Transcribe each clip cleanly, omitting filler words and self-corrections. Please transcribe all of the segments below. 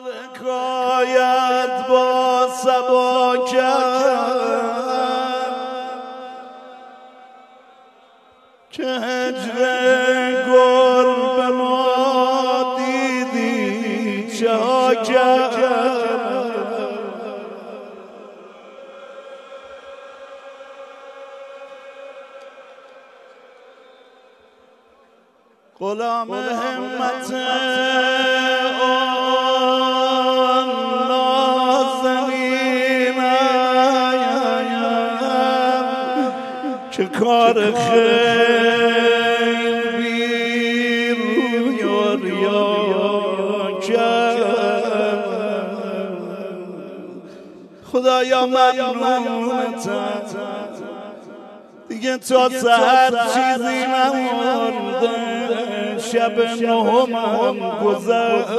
حکایت با صبا کرد که هجر گربه ما دیدی چه ها کرد. غلام همت آن نازنینم که کار خیر بی روی و ریا کرد. خدایا ممنونتم دیگه تا سحر چیزی نمونده، شب نهمم گذشت،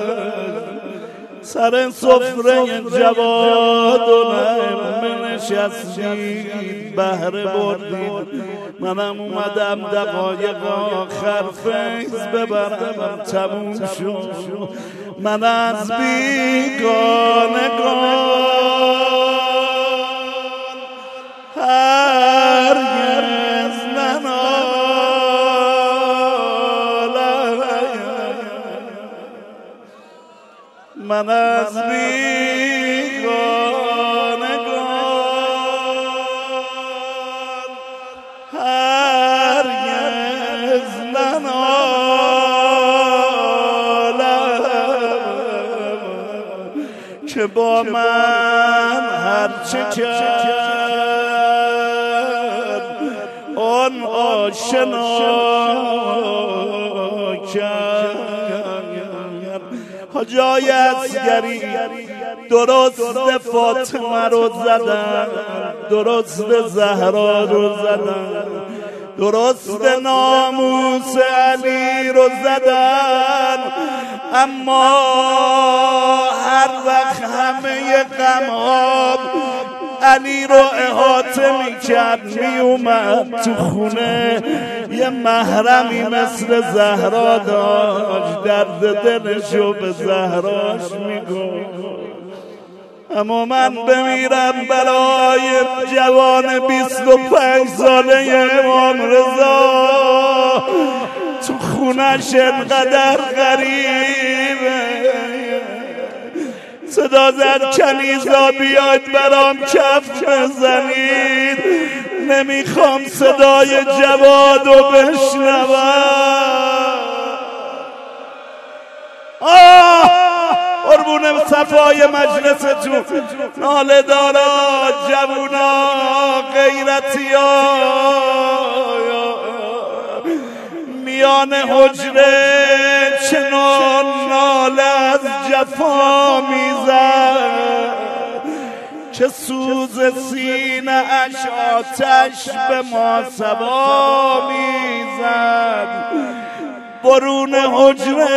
سر سفره جواد و نعمه نشستید، بهره بردید، منم اومدم دقایق آخر فیض ببرم، تموم شد. من از بیگانگان هرگز ننالم، من از بیگانگان هرگز ننالم، که با من هرچه کرد آن آشنا کرد. حاجای اصغری درست فاطمه رو زدن، درست زهرا رو زدن، درست ناموس علی رو زدن، اما هر وقت همه غم‌ها علی رو احاطه میکرد میومد تو خونه، یه محرمی مثل زهرا داشت، درد دلشو به زهراش میگفت. اما من بمیرم برای جوان 25 ساله امام رضا تو خونش انقدر غریبه. صدا زد کنیزا بیاید برام کف بزنید، نمیخوام صدای جوادو بشنوم. قربون صفای مجلستون ناله دارا جوونا غیرتیا میان حجره چنان ناله از جفا میزد که سوز سینه اش آتش به ما سوا میزد. برون حجره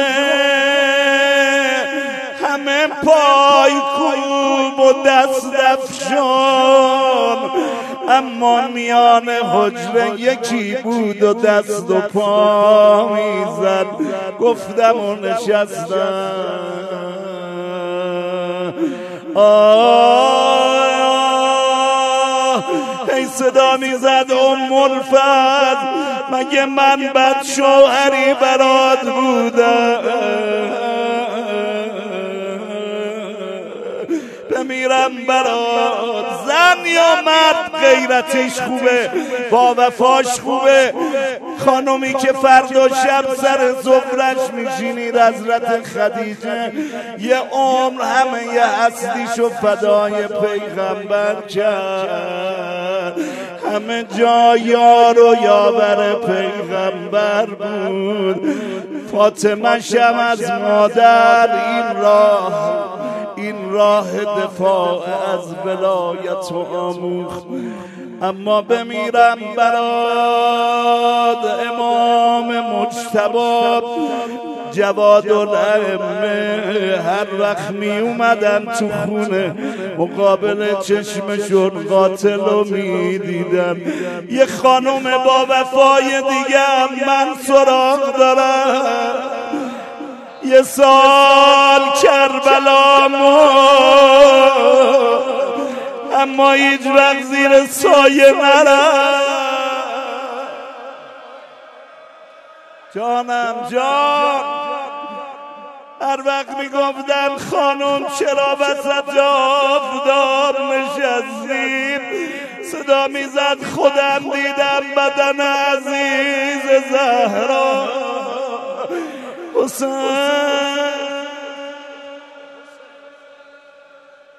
همه پای کوب و دست افشان، اما میان حجره یکی بود و دست و پا میزد. گفتم و نشستم ای صدا میزد الفضل مگه من بد شوهری برات بودم؟ بمیرم برات. زن یا مرد غیرتش خوبه، با وفاش خوبه. خانومی که فردا شب سر سفرش میشینید حضرت خدیجه یه عمر همه یه هستیشو فدای پیغمبر کرد، همه جا یار و یاور پیغمبر بود. فاطمه شم از مادر این راه دفاع از ولایت و آموخت. اما بمیرم برات امام مجتبی جواد الائمه. هر وقت می اومدم تو خونه مقابل چشمشون قاتل رو می دیدم. یه خانوم با وفای دیگه هم من سراغ دارم. یه سال کربلا اما هیچ وقت زیر سایه نرم. جانم جان، هر وقت میگفتن خانم چرا وسط آفتاب نشستیم، صدا میزد خودم دیدم بدن عزیز زهرا. حسین